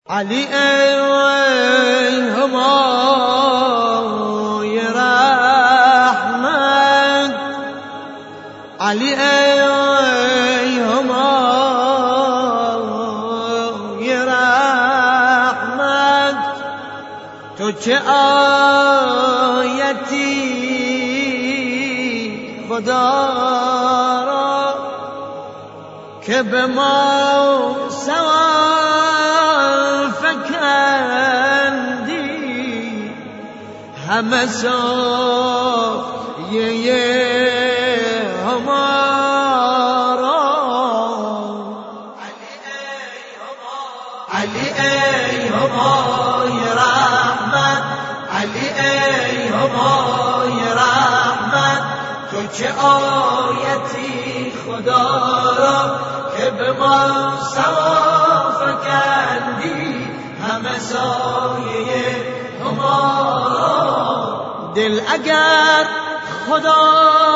علی ای همای رحمت، علی ای همای رحمت، تو چه آیتی خدا را که به ما سوال فکندی، همه سایه همارا. علی ای همای رحمت، علی ای همای رحمت، تو چه آیتی خدا را که به ما سوا فکندی، همه سایه همارا. دل اگر خدا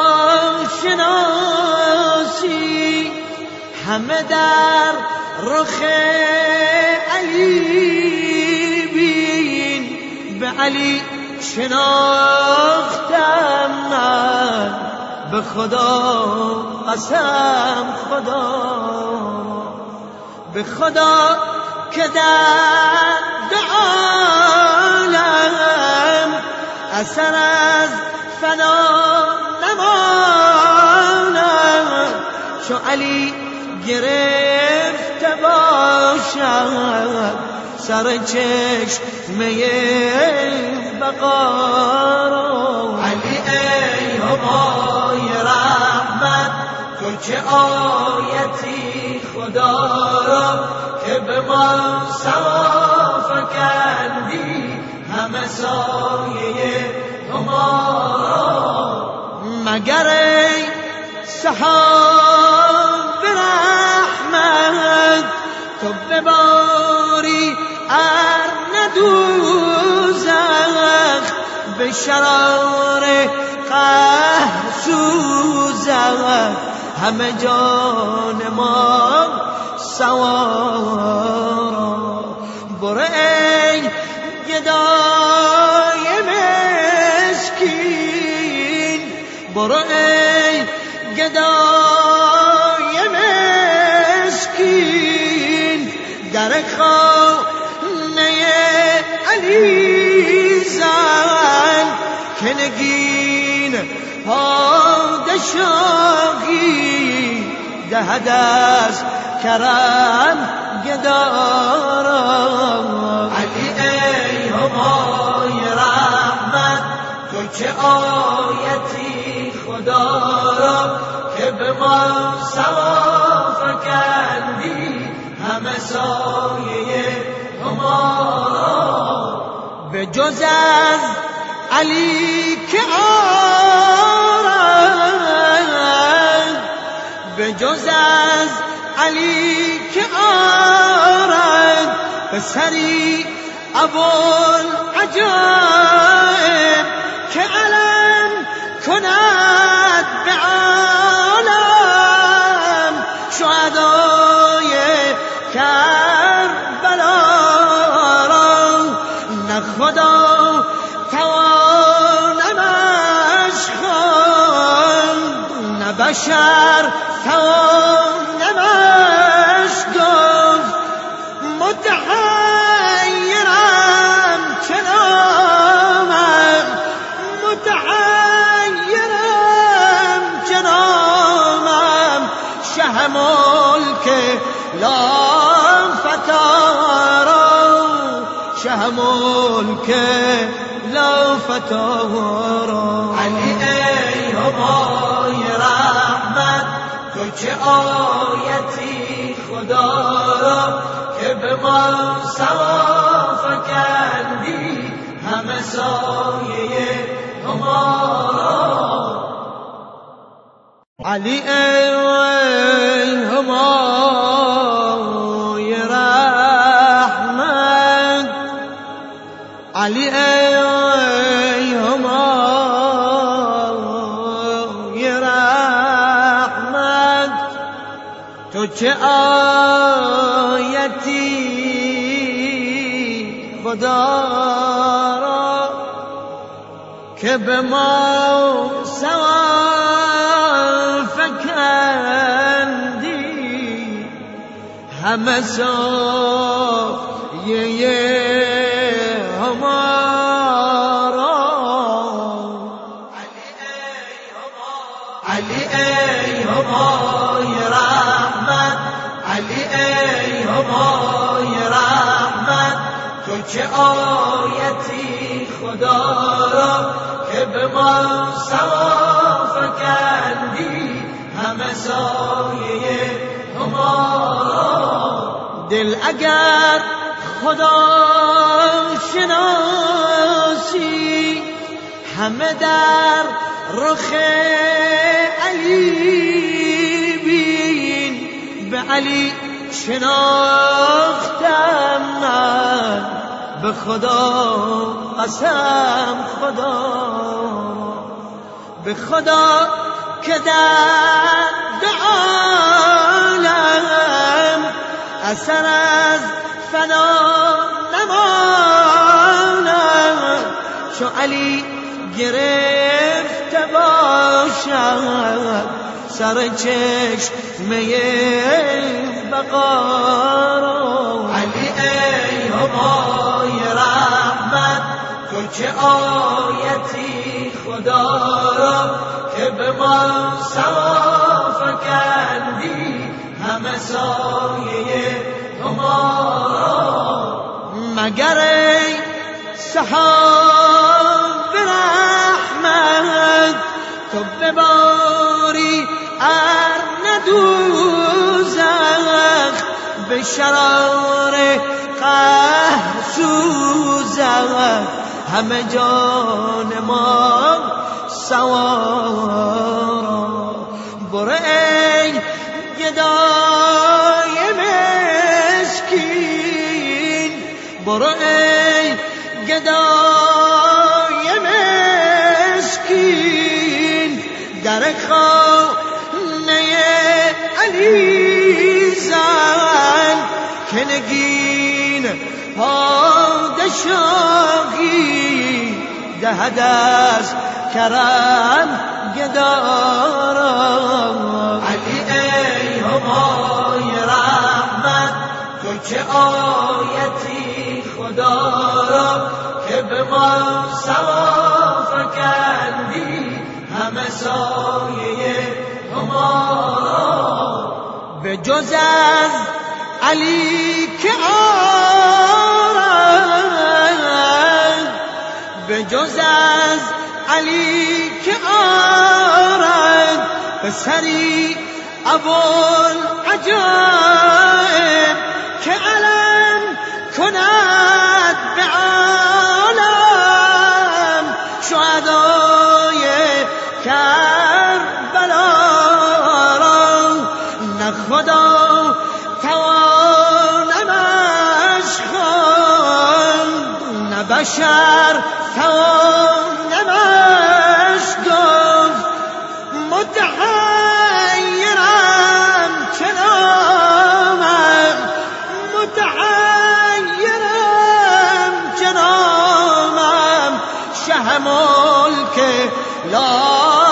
شناسی، همه در رخ علی بین، به علی شناختم من، به خدا قسم خدا، به خدا که در دو عالم اثر از فنا نماند، چو علی گرفته باشد سر چشمه بقا را. علی ای همای رحمت، تو چه آیتی خدا را که به ما سوا فکندی، همه سایه همارا. مگر ای سحاب رحمت، تو بباری ار ندوزخ، به شرار قهر سوزخ، همه جان ما سوارا. برو ای گدای مسکین، برو ای گدای مسکین، در خانه علی زن، که نگین پادشاهی دهد از کرم گدارا. علی ای همای رحمت، تو چه آیتی خدا را که به ما سوا فکندی، همه سایه همارا. به جز از علی که آرد، به جز از علی که آرد، پسری ابوالعجایب که علم کند به عالم، شهدای کربلا را. نه خدا توانمش خواند، نه بشر توانمش گفت، متحیرم چه نامم، متحیرم چه نامم، شه ملک لا فتارا، شه ملک لا فتارا. علی ای همای رحمت، تو چه آیتی خدا را که به ما سوا فکندی، همه سایه همارا. علی ای همای رحمت، علی ای همای رحمت، تو چه آیتی خدا را که به ما سوال فکندی، همه سایه همارا. علی ای همای رحمت، علی ای همای رحمت، تو چه آیتی خدا را که به ما سوا فکندی، همه سایه همارا. دل اگر خدا شناسی، همه در رخ علی بین. به علی شناختم من، به خدا قسم خدا، به خدا که در دو عالم اثر از فنا نماند، چو علی گرفته باشد سر چشمه بقا را. علی ای همای رحمت، تو چه آیتی خدا را که به ما سوا فکندی، همه سایه همارا. مگر ای سحاب رحمت، تو بباری ار ندوزخ، به شرار قهر سوزخ، همه جان ما سوارا. برو ای گدای مسکین، برو ای گدای مسکین، در خانه علی زن، که نگین پادشاهی دهد از کرم گدارا. علی ای همای رحمت، تو چه آیتی خدا را که به ما سوا فکندی، همه سایه همارا. به جز از علی که آرد، به جز از علی که آرد، پسری ابوالعجایب که علم کند به عالم، شهدای کربلا را. نه خدا توانمش خواند، نه بشر توانمش گفت. متحیرم چنامم، متحیرم چنامم، شه ملک لا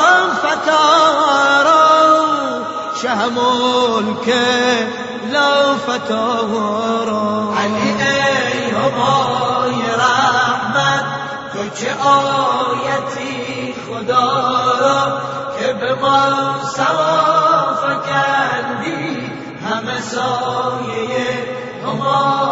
فتارا، شه ملک لا فتارا. علی ای همای رحمت، تو چه آیتی خدا را که به ما سوا فکندی، همه سایه همارا.